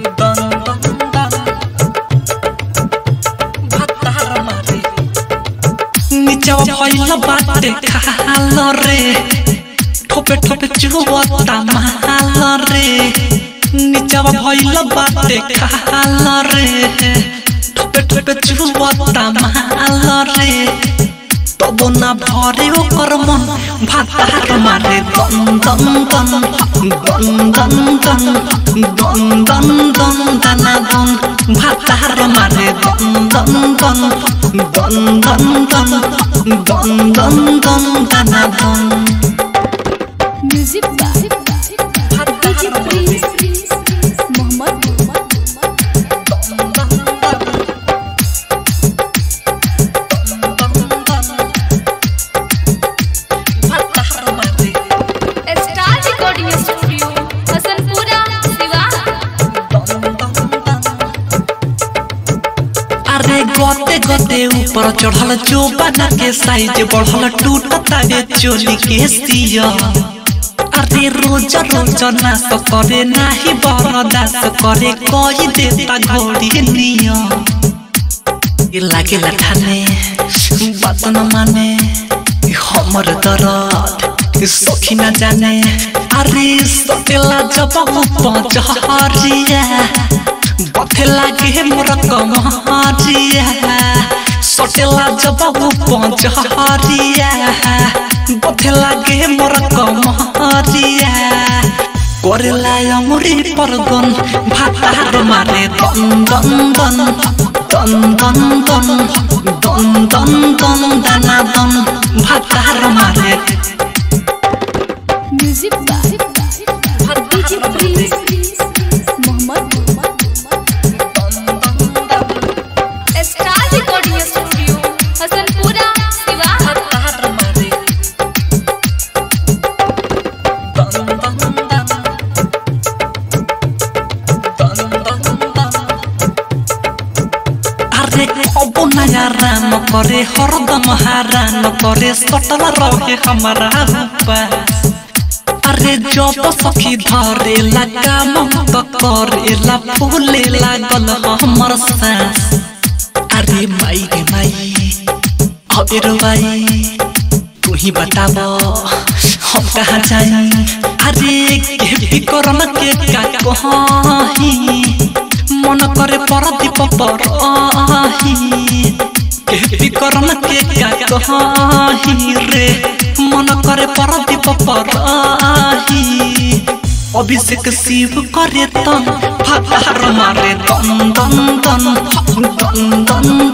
नीचा भइल बाटे खाल रे ठोपे ठोपे चुवता माल रे नीचा भइल बाटे खाल रे ठोपे ठोपे चुवता माल रे तब ना भरे ओकर मन भातार मारे दन दन दन दन दन दन दन दन दन दाना दन भातार मारे दन दन दन दन दन दन दन दन दन दाना दन music by DJ Prince Mohammad star recording studio Hasanpura Siwan. अरे गोते गोते ऊपर चढ़ल जोबाना के साइज बढ़ल टूटता रे चोली के सिया अरे रोज रोज नाश करे नाही बरदास करे कही देता घोड़ी निया लागे ठाने बात न माने हमर दर्द सखी न जाने अरे सतेला जब पहुंचरिया बथे लागे मोर कमरिया सतेला जब पहुंचरिया बथे लागे मोर कमरिया करेला अमरी परगन भातार मारे दन दन दन दन दन दन दन दन दन दाना दन भातार मारे music by DJ Prince Mohammad star recording studio Hasanpura Siwan. अरे अब नया राम करे हरदम हारान करे सटल रहे हमारा पास अरे जब सखी धरे लगा मन तो करेला फूले लागल हमर सांस अरे माई रे माई अबेर भाई तू ही बताब हम कहाँ जाई अरे के करन के का कहीं मन करे परदीप परही के करन के का कहीं रे मन करे परदीप परही अभिषेक शिव करे तन भातार मारे दन दन दन दन दन